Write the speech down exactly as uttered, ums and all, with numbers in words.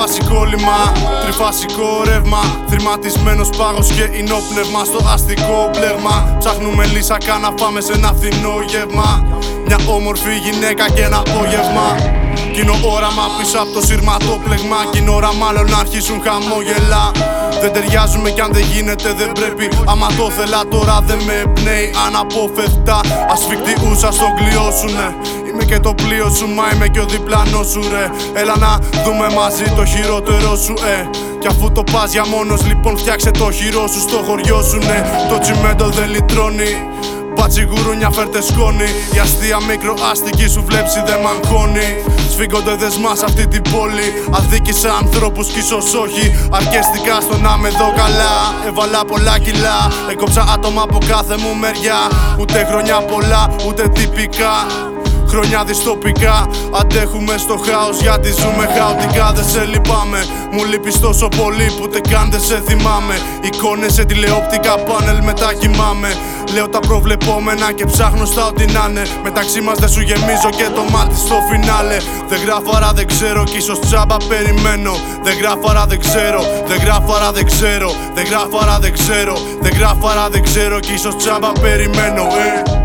φάση κόλλημα, τριφασικό ρεύμα. Θρηματισμένος πάγος και ινόπνευμα στο αστικό πλέγμα. Ψάχνουμε λύσα να φάμε σε ένα φθηνό γεύμα. Μια όμορφη γυναίκα και ένα απόγευμα. Κι είναι όραμα πίσω από το σειρματόπλεγμα. Κι είναι ώρα μάλλον να αρχίσουν χαμόγελα. Δεν ταιριάζουμε κι αν δεν γίνεται δεν πρέπει. Άμα το θέλα τώρα δεν με εμπνέει αναπόφευκτα. Ασφικτή ούσα στον κλειώσουνε. Είμαι και το πλοίο σου, μα είμαι και ο διπλανός σου ρε. Έλα να δούμε μαζί το χειρότερο σου ε. Κι αφού το πας για μόνος λοιπόν φτιάξε το χειρό σου στο χωριό σου ναι. Το τσιμέντο δεν λυτρώνει. Μπάτσι γουρούνια φέρτε σκόνη. Η αστεία μικροάστικη σου βλέψη δεν μαγκώνει. Σφίγγονται δεσμά σε αυτή την πόλη. Αδίκησα ανθρώπους κι ίσως όχι. Αρκεστικά στο να με δω καλά. Έβαλα πολλά κιλά. Έκοψα άτομα από κάθε μου μεριά. Ούτε χρόνια πολλά ούτε τυπικά. Χρόνια δυστοπικά. Αντέχουμε στο χάος γιατί ζούμε χαοτικά. Δεν σε λυπάμαι. Μου λείπεις τόσο πολύ που ούτε καν δεν σε θυμάμαι. Εικόνες σε τηλεοπτικά πάνελ μετά κοιμάμαι. Λέω τα προβλεπόμενα και ψάχνω στα ό,τι να είναι. Μεταξύ μας δεν σου γεμίζω και το μάτι στο φινάλε. Δεν γράφω άρα δεν ξέρω κι ίσως τσάμπα περιμένω. Δεν γράφω άρα δεν ξέρω. Δεν γράφω άρα δεν ξέρω. Δεν γράφω άρα δεν ξέρω. Δεν γράφω άρα δεν ξέρω κι ίσως τσάμπα περιμένω ε.